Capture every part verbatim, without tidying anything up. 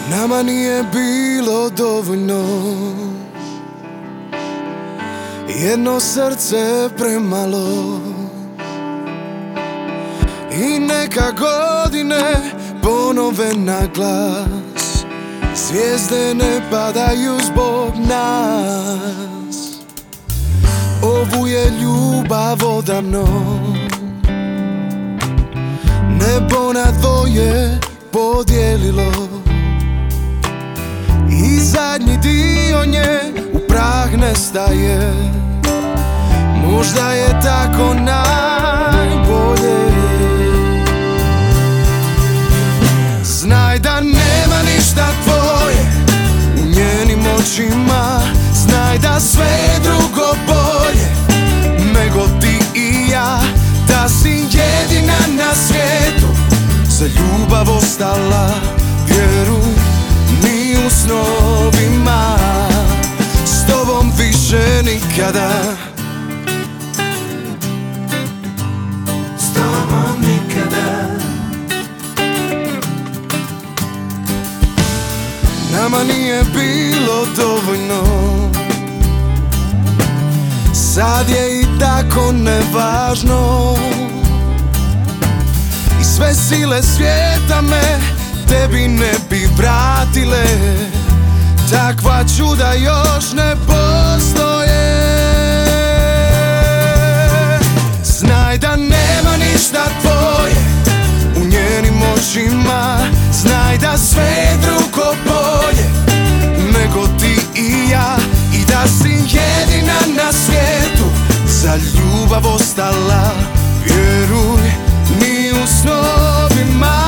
Nama nije bilo dovoljno, jedno srce premalo. I neka godine ponove na glas, zvijezde ne padaju zbog nas. Ovu je ljubav odavno nebo na dvoje podijelilo, i zadnji dio nje u prah nestaje. Možda je tako najbolje. Znaj da nema ništa tvoje u njenim očima, znaj da sve je drugo bolje nego ti i ja, da si jedina na svijetu za ljubav ostala. Vjeruj, ni u snovima s tobom više nikada. S tobom nikada. Nama nije bilo dovoljno, sad je i tako nevažno. I sve sile svijeta me tebi ne bi vratile, takva čuda još ne postoje. Znaj da nema ništa tvoje u njenim očima, znaj da sve je drugo bolje nego ti i ja, i da si jedina na svijetu za ljubav ostala. Vjeruj, ni u snovima.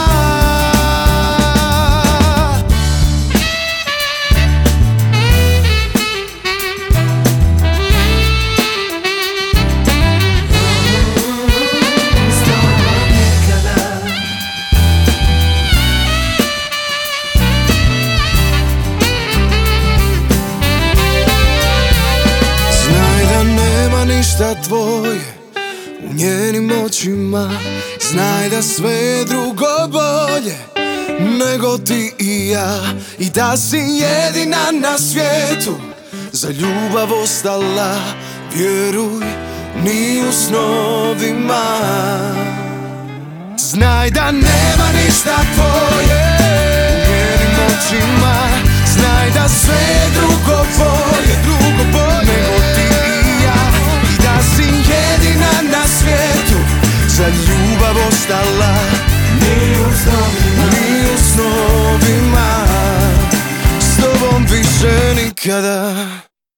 Ništa tvoje u njenim očima, znaj da sve je drugo bolje nego ti i ja, i da si jedina na svijetu za ljubav ostala. Vjeruj, ni u snovima. Znaj da nema ništa tvoje u njenim očima, znaj da sve je drugo bolje, drugo bolje nego ti i ja, i da si jedina na svijetu za ljubav ostala. Ni u snovima, ni u snovima s tobom više nikada.